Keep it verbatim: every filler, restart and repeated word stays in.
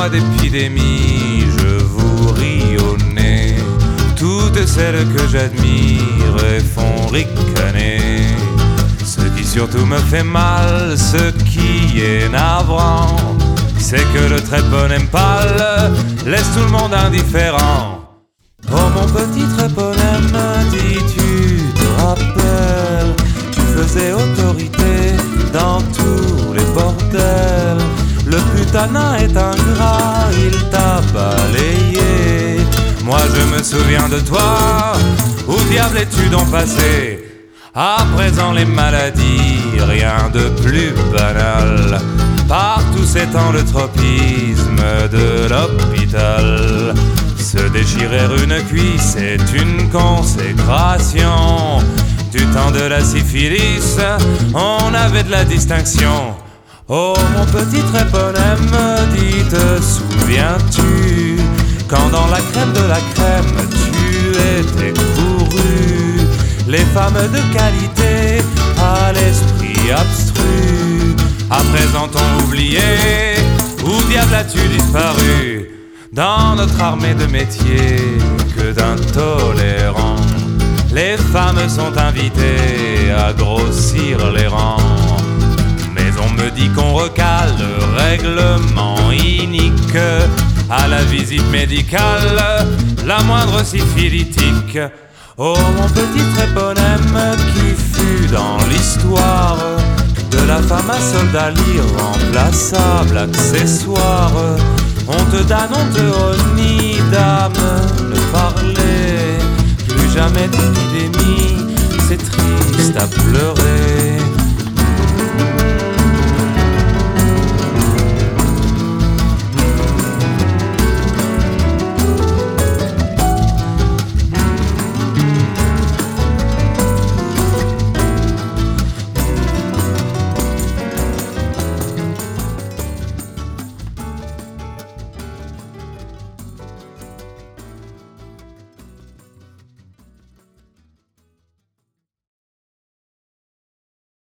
d'épidémie, je vous ris au nez. Toutes celles que j'admire et font ricaner. Ce qui surtout me fait mal, ce qui est navrant, c'est que le tréponème pâle laisse tout le monde indifférent. Oh mon petit tréponème, dis-tu te rappelles, tu faisais autorité dans tous les bordels. Le putanat est ingrat, il t'a balayé. Moi je me souviens de toi, où diable es-tu donc passé? À présent les maladies, rien de plus banal. Par tous ces temps le tropisme de l'hôpital. Se déchirer une cuisse est une consécration. Du temps de la syphilis, on avait de la distinction. Oh mon petit tréponème, dis te souviens-tu, quand dans la crème de la crème tu étais couru. Les femmes de qualité à l'esprit abstru, à présent t'ont oublié, où diable as-tu disparu? Dans notre armée de métiers que d'intolérants, les femmes sont invitées à grossir les rangs. Mais on me dit qu'on recale le règlement inique à la visite médicale, la moindre syphilitique. Oh mon petit tréponème qui fut dans l'histoire de la femme à soldat l'irremplaçable accessoire. On te damne, on te renie, dame, ne parlez plus jamais d'épidémie, c'est triste à pleurer.